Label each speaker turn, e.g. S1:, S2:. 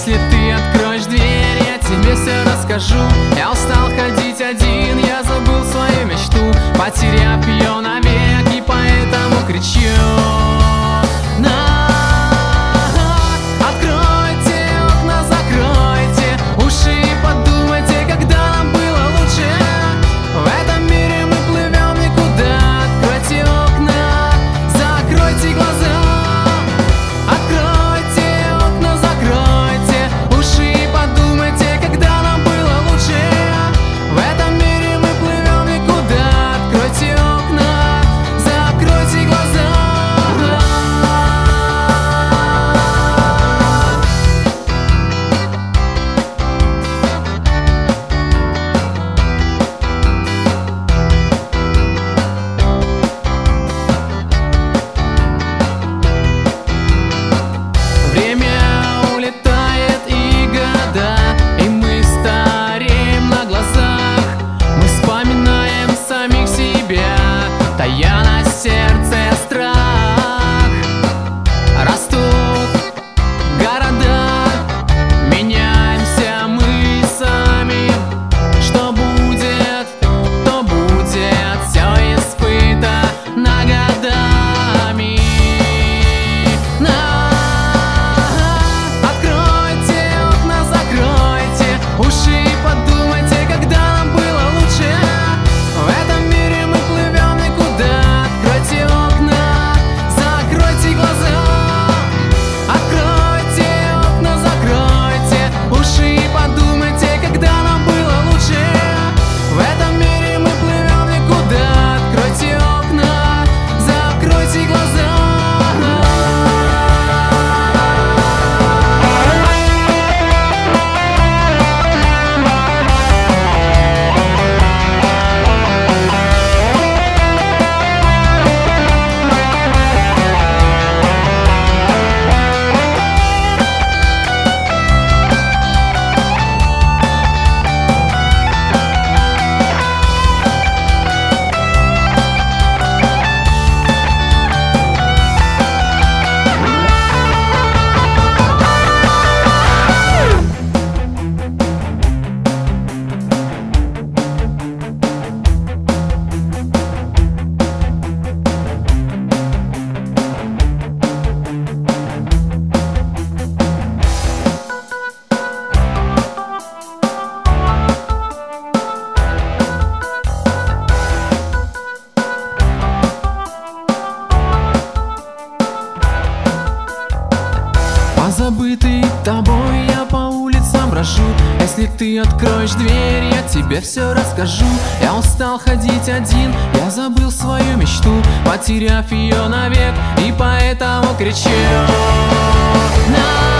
S1: Если ты откроешь дверь, я тебе все расскажу. Я устал ходить один, я забыл свою мечту, потеряв ее навек, и поэтому кричу. Откройте окна, закройте уши и подумайте, когда нам было лучше. В этом мире мы плывем никуда. Откройте окна, закройте глаза. Откройте окна, закройте уши и подумайте, когда нам было лучше. В этом мире мы плывем никуда. Откройте окна, закройте глаза. Тая на сердце страх. Растут города, меняемся мы сами. Что будет, то будет, все испытано годами. Откройте окна, закройте уши и подумайте, когда нам было лучше. В этом мире мы плывем никуда. Откройте окна, закройте глаза. Откройте окна, закройте уши и подумайте, когда нам было лучше. В этом мире мы плывем никуда. Откройте окна, закройте глаза. Забытый тобой я по улицам брожу. Если ты откроешь дверь, я тебе все расскажу. Я устал ходить один, я забыл свою мечту, потеряв ее навек, и поэтому кричу.